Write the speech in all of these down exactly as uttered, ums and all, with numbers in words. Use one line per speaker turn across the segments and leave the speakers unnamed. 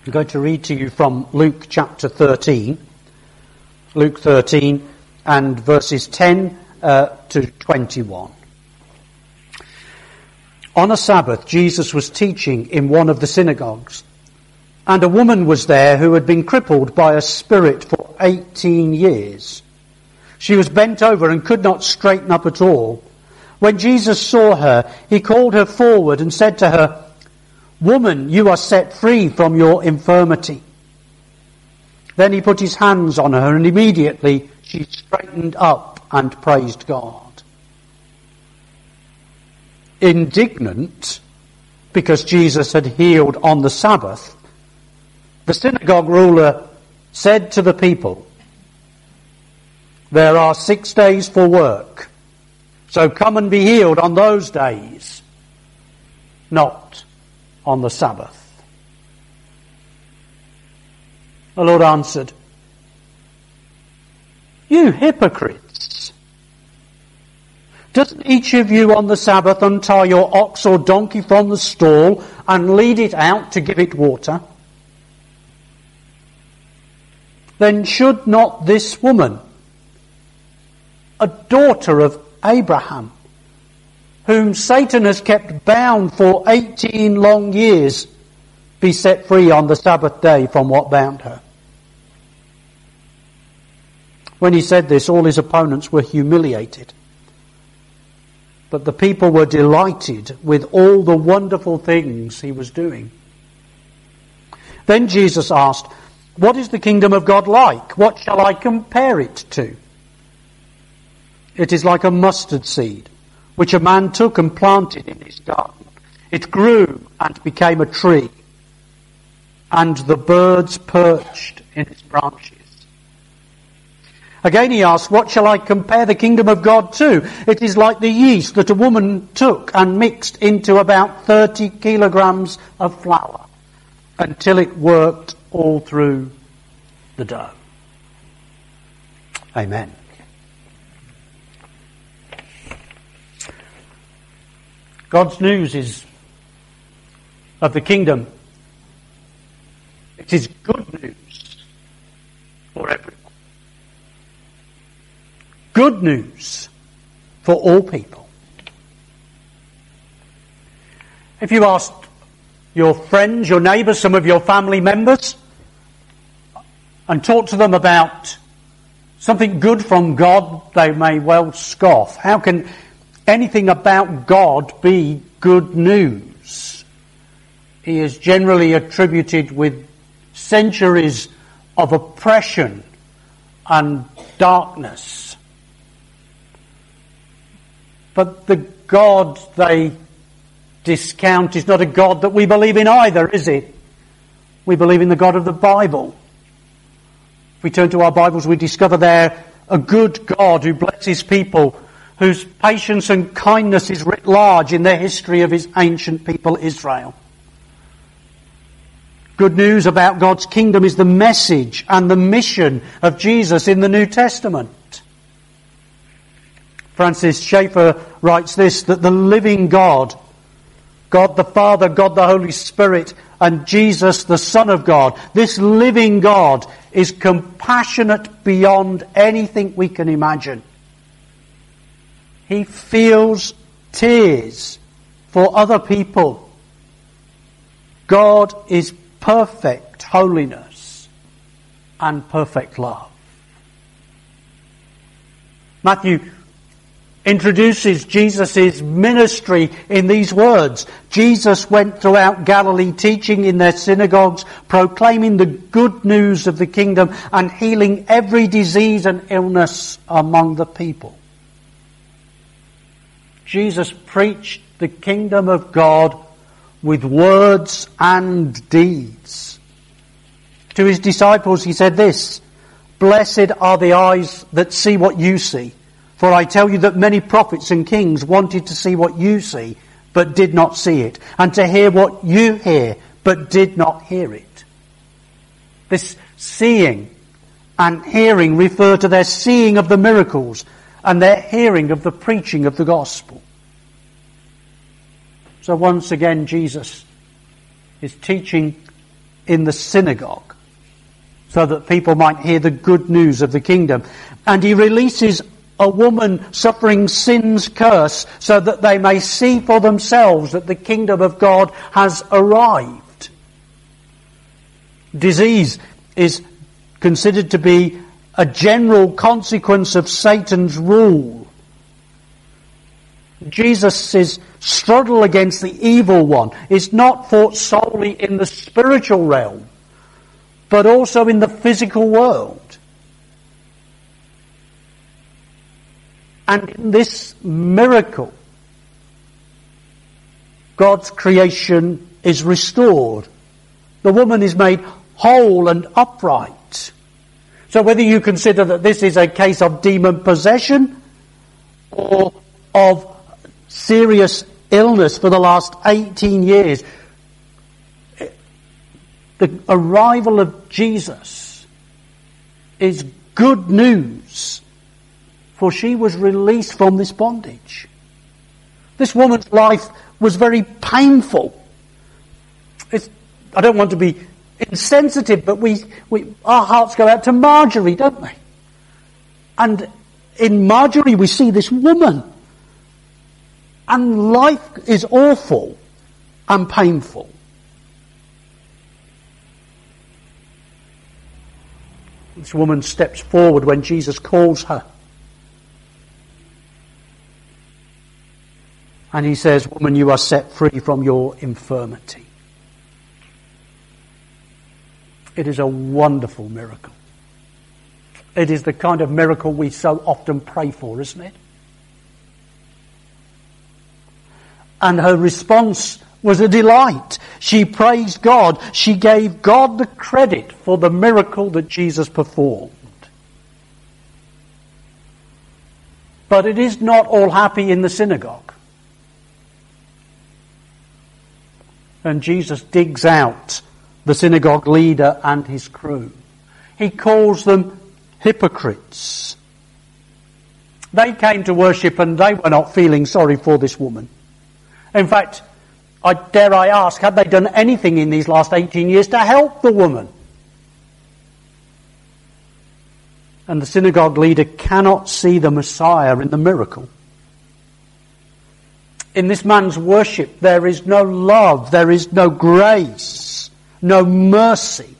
I'm going to read to you from Luke chapter thirteen. Luke thirteen and verses ten uh, to twenty-one. On a Sabbath, Jesus was teaching in one of the synagogues, and a woman was there who had been crippled by a spirit for eighteen years. She was bent over and could not straighten up at all. When Jesus saw her, he called her forward and said to her, "Woman, you are set free from your infirmity." Then he put his hands on her, and immediately she straightened up and praised God. Indignant because Jesus had healed on the Sabbath, the synagogue ruler said to the people, "There are six days for work, so come and be healed on those days, not on the Sabbath." The Lord answered, "You hypocrites! Doesn't each of you on the Sabbath untie your ox or donkey from the stall and lead it out to give it water? Then should not this woman, a daughter of Abraham, whom Satan has kept bound for eighteen long years, be set free on the Sabbath day from what bound her?" When he said this, all his opponents were humiliated. But the people were delighted with all the wonderful things he was doing. Then Jesus asked, "What is the kingdom of God like? What shall I compare it to? It is like a mustard seed, which a man took and planted in his garden. It grew and became a tree, and the birds perched in its branches." Again he asked, "What shall I compare the kingdom of God to? It is like the yeast that a woman took and mixed into about thirty kilograms of flour until it worked all through the dough." Amen. God's news is of the kingdom. It is good news for everyone. Good news for all people. If you asked your friends, your neighbours, some of your family members, and talk to them about something good from God, they may well scoff. How can anything about God be good news? He is generally attributed with centuries of oppression and darkness. But the God they discount is not a God that we believe in either, is it? We believe in the God of the Bible. If we turn to our Bibles, we discover there a good God who blesses people, whose patience and kindness is writ large in the history of his ancient people Israel. Good news about God's kingdom is the message and the mission of Jesus in the New Testament. Francis Schaeffer writes this, that the living God, God the Father, God the Holy Spirit, and Jesus the Son of God, this living God is compassionate beyond anything we can imagine. He feels tears for other people. God is perfect holiness and perfect love. Matthew introduces Jesus' ministry in these words. Jesus went throughout Galilee teaching in their synagogues, proclaiming the good news of the kingdom and healing every disease and illness among the people. Jesus preached the kingdom of God with words and deeds. To his disciples he said this, "Blessed are the eyes that see what you see. For I tell you that many prophets and kings wanted to see what you see, but did not see it, and to hear what you hear, but did not hear it." This seeing and hearing refer to their seeing of the miracles and their hearing of the preaching of the gospel. So once again Jesus is teaching in the synagogue so that people might hear the good news of the kingdom. And he releases a woman suffering sin's curse so that they may see for themselves that the kingdom of God has arrived. Disease is considered to be a general consequence of Satan's rule. Jesus' struggle against the evil one is not fought solely in the spiritual realm, but also in the physical world. And in this miracle, God's creation is restored. The woman is made whole and upright. So whether you consider that this is a case of demon possession or of serious illness for the last eighteen years, the arrival of Jesus is good news, for she was released from this bondage. This woman's life was very painful. It's, I don't want to be insensitive, but we, we our hearts go out to Marjorie, don't they? And in Marjorie we see this woman. And life is awful and painful. This woman steps forward when Jesus calls her. And he says, "Woman, you are set free from your infirmity." It is a wonderful miracle. It is the kind of miracle we so often pray for, isn't it? And her response was a delight. She praised God. She gave God the credit for the miracle that Jesus performed. But it is not all happy in the synagogue. And Jesus digs out the synagogue leader and his crew. He calls them hypocrites. They came to worship and they were not feeling sorry for this woman. In fact, I dare I ask, had they done anything in these last eighteen years to help the woman? And the synagogue leader cannot see the Messiah in the miracle. In this man's worship there is no love, there is no grace, no mercy.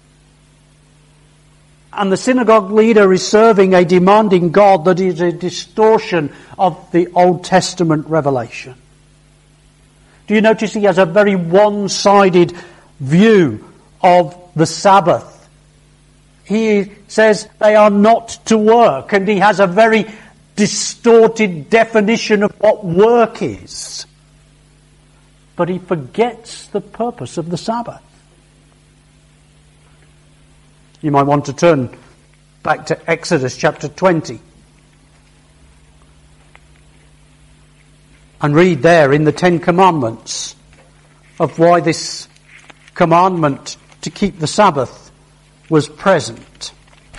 And the synagogue leader is serving a demanding God that is a distortion of the Old Testament revelation. Do you notice he has a very one-sided view of the Sabbath? He says they are not to work, and he has a very distorted definition of what work is. But he forgets the purpose of the Sabbath. You might want to turn back to Exodus chapter twenty. And read there in the Ten Commandments of why this commandment to keep the Sabbath was present.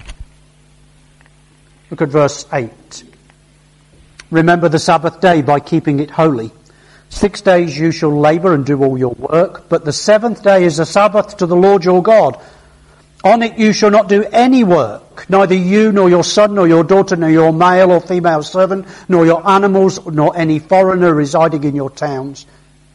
Look at verse eight. "Remember the Sabbath day by keeping it holy. Six days you shall labour and do all your work, but the seventh day is a Sabbath to the Lord your God. On it you shall not do any work, neither you nor your son nor your daughter nor your male or female servant, nor your animals, nor any foreigner residing in your towns.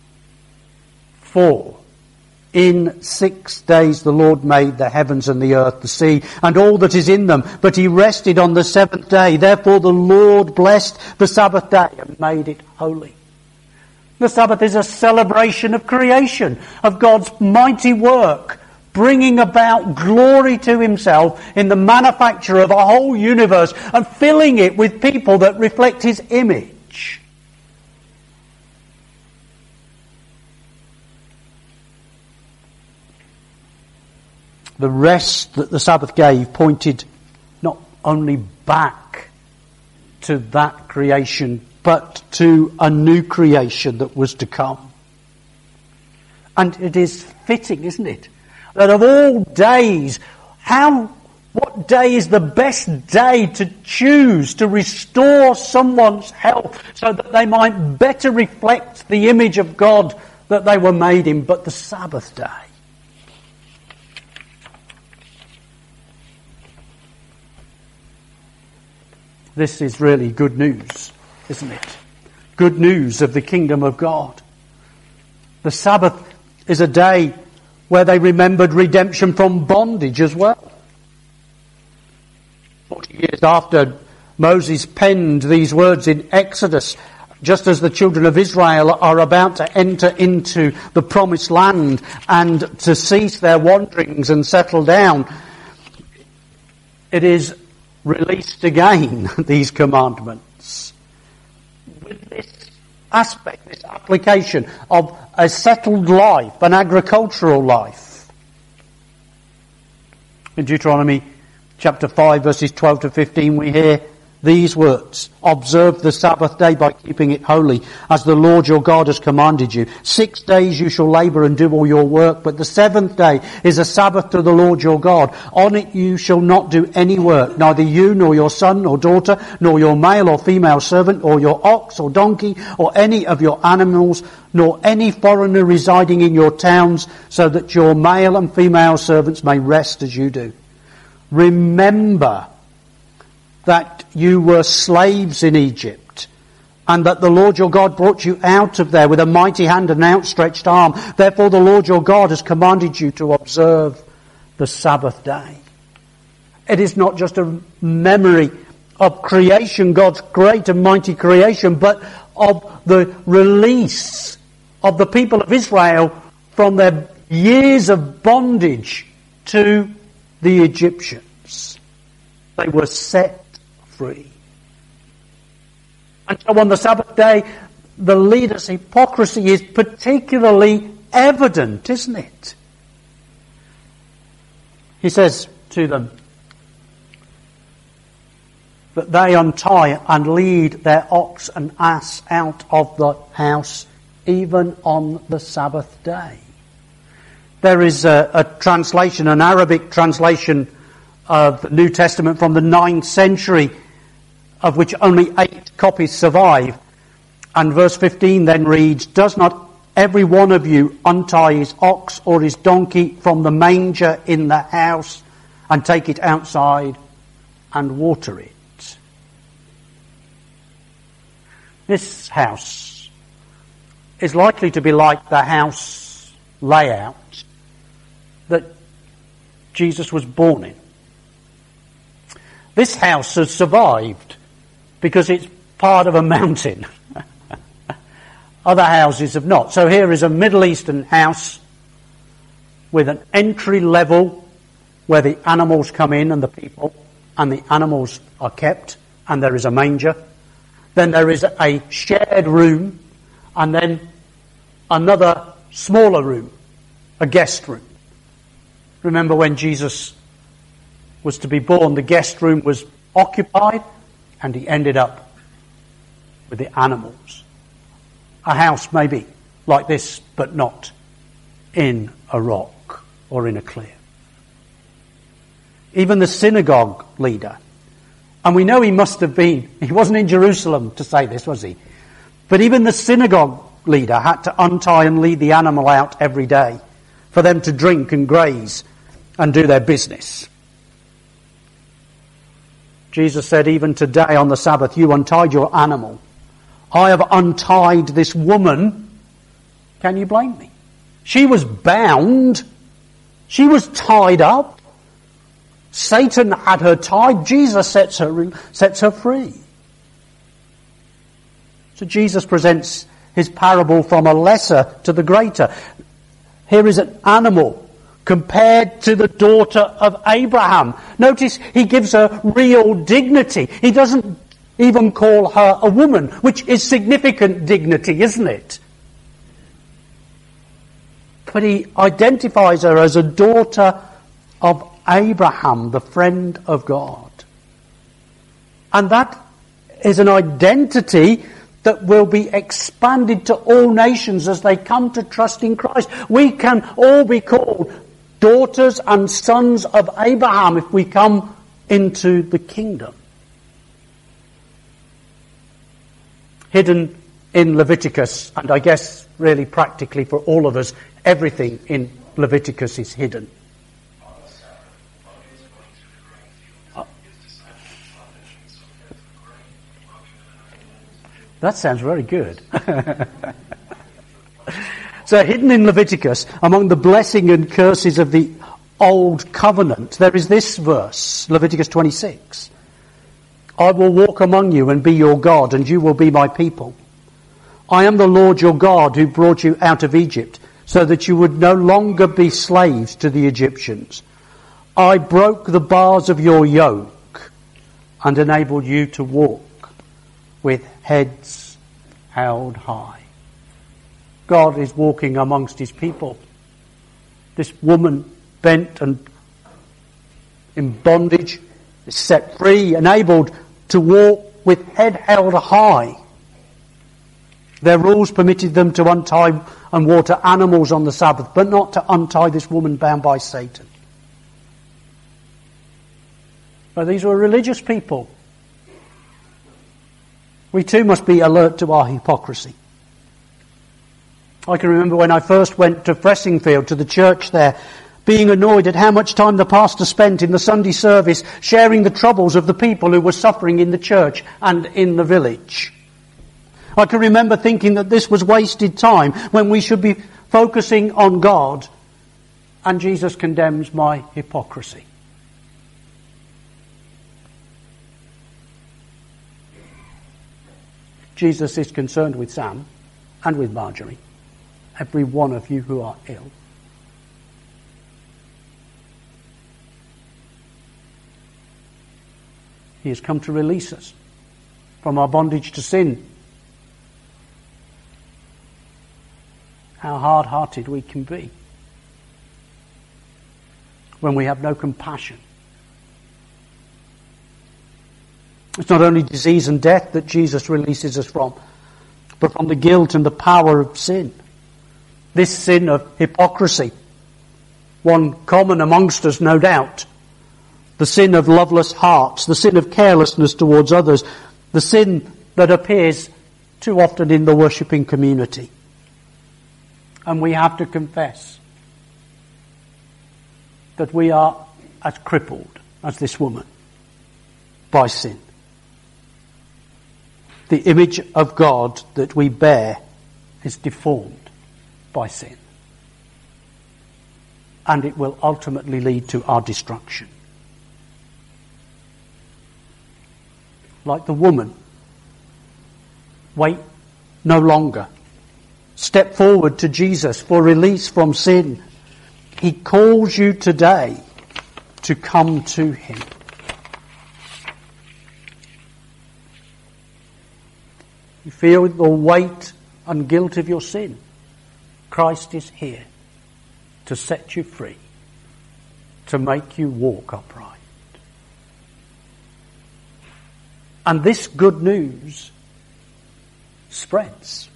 For in six days the Lord made the heavens and the earth, the sea, and all that is in them, but he rested on the seventh day. Therefore the Lord blessed the Sabbath day and made it holy." The Sabbath is a celebration of creation, of God's mighty work, bringing about glory to himself in the manufacture of a whole universe and filling it with people that reflect his image. The rest that the Sabbath gave pointed not only back to that creation, but to a new creation that was to come. And it is fitting, isn't it, that of all days, how, what day is the best day to choose to restore someone's health so that they might better reflect the image of God that they were made in, but the Sabbath day? This is really good news, isn't it? Good news of the kingdom of God. The Sabbath is a day where they remembered redemption from bondage as well. Forty years after Moses penned these words in Exodus, just as the children of Israel are about to enter into the promised land and to cease their wanderings and settle down, it is released again, these commandments, with this aspect, this application of a settled life, an agricultural life. In Deuteronomy chapter five, verses twelve to fifteen, we hear these words: observe the Sabbath day by keeping it holy, as the Lord your God has commanded you. Six days you shall labour and do all your work, but the seventh day is a Sabbath to the Lord your God. On it you shall not do any work, neither you nor your son or daughter, nor your male or female servant, or your ox or donkey, or any of your animals, nor any foreigner residing in your towns, so that your male and female servants may rest as you do. Remember that you were slaves in Egypt, and that the Lord your God brought you out of there with a mighty hand and an outstretched arm. Therefore the Lord your God has commanded you to observe the Sabbath day. It is not just a memory of creation, God's great and mighty creation, but of the release of the people of Israel from their years of bondage to the Egyptians. They were set free. And so on the Sabbath day, the leader's hypocrisy is particularly evident, isn't it? He says to them that they untie and lead their ox and ass out of the house even on the Sabbath day. There is a, a translation, an Arabic translation of the New Testament from the ninth century, of which only eight copies survive. And verse fifteen then reads, does not every one of you untie his ox or his donkey from the manger in the house and take it outside and water it? This house is likely to be like the house layout that Jesus was born in. This house has survived because it's part of a mountain. Other houses have not. So here is a Middle Eastern house with an entry level where the animals come in and the people, and the animals are kept, and there is a manger. Then there is a shared room, and then another smaller room, a guest room. Remember when Jesus was to be born, the guest room was occupied, and he ended up with the animals. A house maybe like this, but not in a rock or in a cliff. Even the synagogue leader, and we know he must have been, he wasn't in Jerusalem to say this, was he? But even the synagogue leader had to untie and lead the animal out every day for them to drink and graze and do their business. Jesus said, even today on the Sabbath, you untied your animal. I have untied this woman. Can you blame me? She was bound. She was tied up. Satan had her tied. Jesus sets her, sets her free. So Jesus presents his parable from a lesser to the greater. Here is an animal compared to the daughter of Abraham. Notice he gives her real dignity. He doesn't even call her a woman, which is significant dignity, isn't it? But he identifies her as a daughter of Abraham, the friend of God. And that is an identity that will be expanded to all nations as they come to trust in Christ. We can all be called daughters and sons of Abraham if we come into the kingdom. Hidden in Leviticus, and I guess really practically for all of us, everything in Leviticus is hidden. That sounds very good. So hidden in Leviticus, among the blessing and curses of the Old Covenant, there is this verse, Leviticus twenty-six. I will walk among you and be your God, and you will be my people. I am the Lord your God who brought you out of Egypt, so that you would no longer be slaves to the Egyptians. I broke the bars of your yoke and enabled you to walk with heads held high. God is walking amongst his people. This woman bent and in bondage is set free, enabled to walk with head held high. Their rules permitted them to untie and water animals on the Sabbath, but not to untie this woman bound by Satan. But these were religious people. We too must be alert to our hypocrisy. I can remember when I first went to Fressingfield, to the church there, being annoyed at how much time the pastor spent in the Sunday service sharing the troubles of the people who were suffering in the church and in the village. I can remember thinking that this was wasted time when we should be focusing on God, and Jesus condemns my hypocrisy. Jesus is concerned with Sam and with Marjorie, every one of you who are ill. He has come to release us from our bondage to sin. How hard-hearted we can be when we have no compassion. It's not only disease and death that Jesus releases us from, but from the guilt and the power of sin. This sin of hypocrisy, one common amongst us, no doubt. The sin of loveless hearts, the sin of carelessness towards others, the sin that appears too often in the worshipping community. And we have to confess that we are as crippled as this woman by sin. The image of God that we bear is deformed by sin. And it will ultimately lead to our destruction. Like the woman, wait no longer. Step forward to Jesus for release from sin. He calls you today to come to him. You feel the weight and guilt of your sin. Christ is here to set you free, to make you walk upright. And this good news spreads.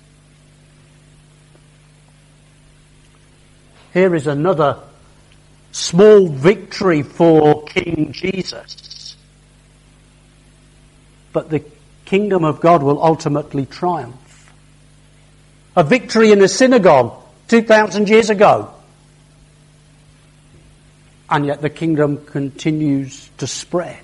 Here is another small victory for King Jesus. But the kingdom of God will ultimately triumph. A victory in a synagogue two thousand years ago. And yet the kingdom continues to spread.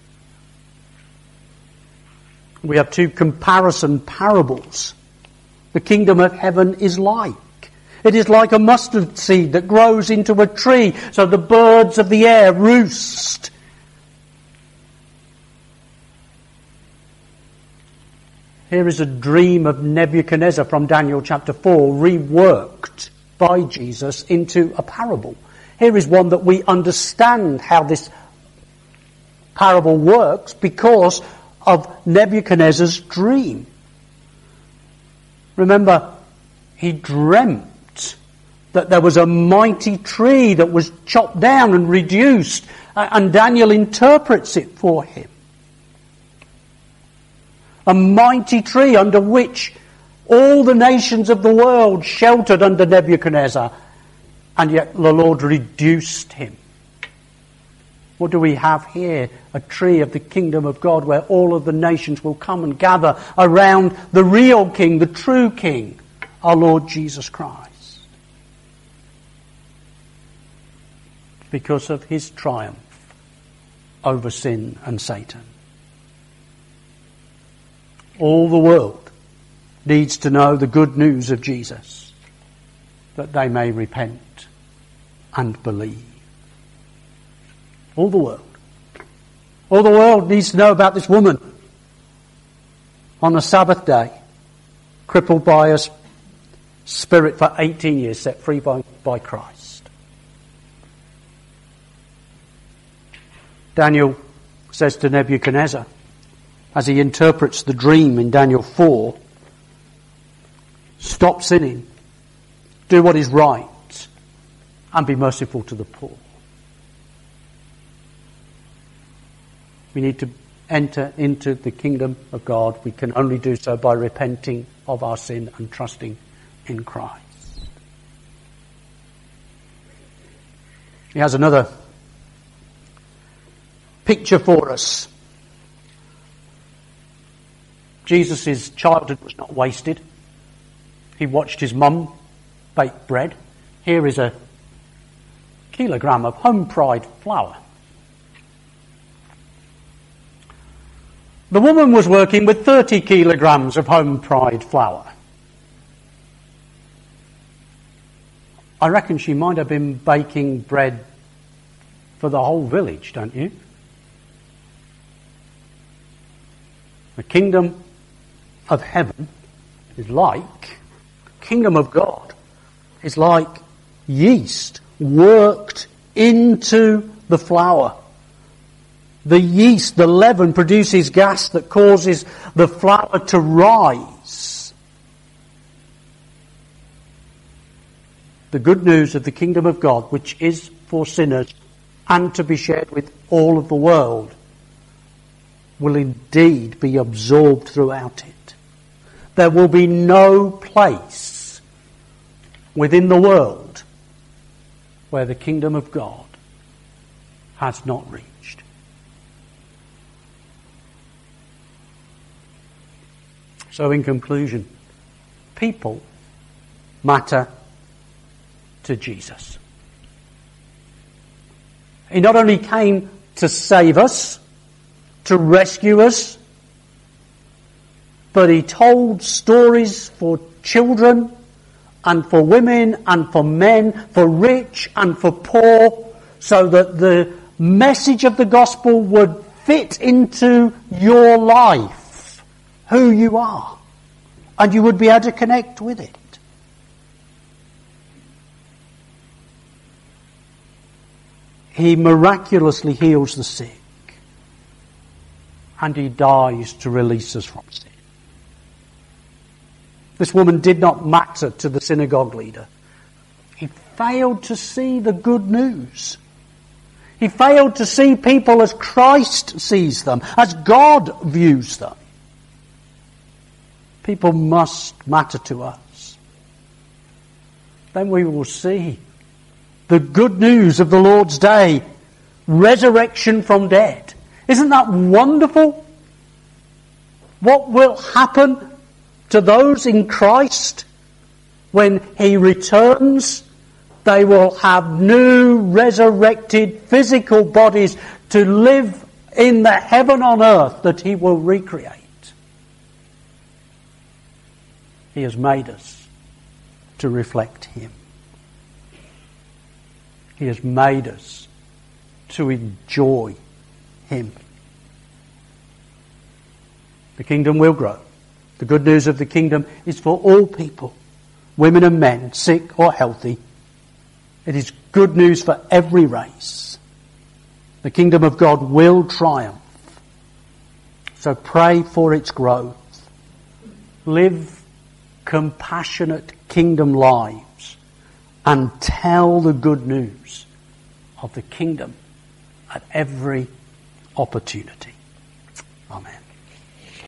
We have two comparison parables. The kingdom of heaven is like. It is like a mustard seed that grows into a tree, so the birds of the air roost. Here is a dream of Nebuchadnezzar from Daniel chapter four, reworked by Jesus into a parable. Here is one that we understand how this parable works because of Nebuchadnezzar's dream. Remember, he dreamt that there was a mighty tree that was chopped down and reduced, and Daniel interprets it for him. A mighty tree under which all the nations of the world sheltered under Nebuchadnezzar, and yet the Lord reduced him. What do we have here? A tree of the kingdom of God where all of the nations will come and gather around the real king, the true king, our Lord Jesus Christ. Because of his triumph over sin and Satan. All the world needs to know the good news of Jesus, that they may repent and believe. All the world. All the world needs to know about this woman on a Sabbath day, crippled by a spirit for eighteen years, set free by, by Christ. Daniel says to Nebuchadnezzar, as he interprets the dream in Daniel four, stop sinning, do what is right, and be merciful to the poor. We need to enter into the kingdom of God. We can only do so by repenting of our sin and trusting in Christ. He has another picture for us. Jesus' childhood was not wasted. He watched his mum bake bread. Here is a kilogram of home-fried flour. The woman was working with thirty kilograms of home-fried flour. I reckon she might have been baking bread for the whole village, don't you? The kingdom of heaven is like, the kingdom of God is like yeast worked into the flour. The yeast, the leaven, produces gas that causes the flour to rise. The good news of the kingdom of God, which is for sinners and to be shared with all of the world, will indeed be absorbed throughout it. There will be no place within the world where the kingdom of God has not reached. So in conclusion, people matter to Jesus. He not only came to save us, to rescue us, but he told stories for children and for women and for men, for rich and for poor, so that the message of the gospel would fit into your life, who you are, and you would be able to connect with it. He miraculously heals the sick, and he dies to release us from sin. This woman did not matter to the synagogue leader. He failed to see the good news. He failed to see people as Christ sees them, as God views them. People must matter to us. Then we will see the good news of the Lord's day, resurrection from dead. Isn't that wonderful? What will happen to those in Christ when he returns? They will have new resurrected physical bodies to live in the heaven on earth that he will recreate. He has made us to reflect him. He has made us to enjoy him. The kingdom will grow. The good news of the kingdom is for all people, women and men, sick or healthy. It is good news for every race. The kingdom of God will triumph. So pray for its growth. Live compassionate kingdom lives and tell the good news of the kingdom at every opportunity. Amen.